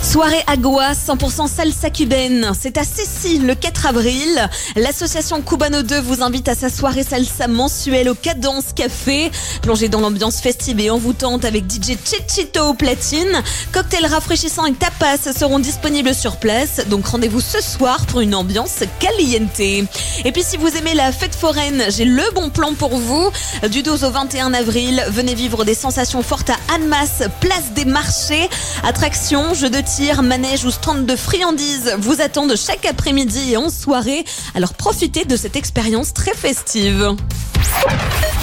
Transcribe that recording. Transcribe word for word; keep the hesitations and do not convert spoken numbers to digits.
Soirée Agua, cent pour cent salsa cubaine. C'est à Cécy le quatre avril. L'association Cubano deux vous invite à sa soirée salsa mensuelle au Cadence Café. Plongez dans l'ambiance festive et envoûtante avec D J Chichito au platine. Cocktails rafraîchissants et tapas seront disponibles sur place. Donc rendez-vous ce soir pour une ambiance caliente. Et puis si vous aimez la fête foraine, j'ai le bon plan pour vous. Du douze au vingt et un avril, venez vivre des sensations fortes à Annemasse, place des marchés. Attractions, jeux de tir, manège ou stand de friandises vous attendent chaque après-midi et en soirée. Alors profitez de cette expérience très festive.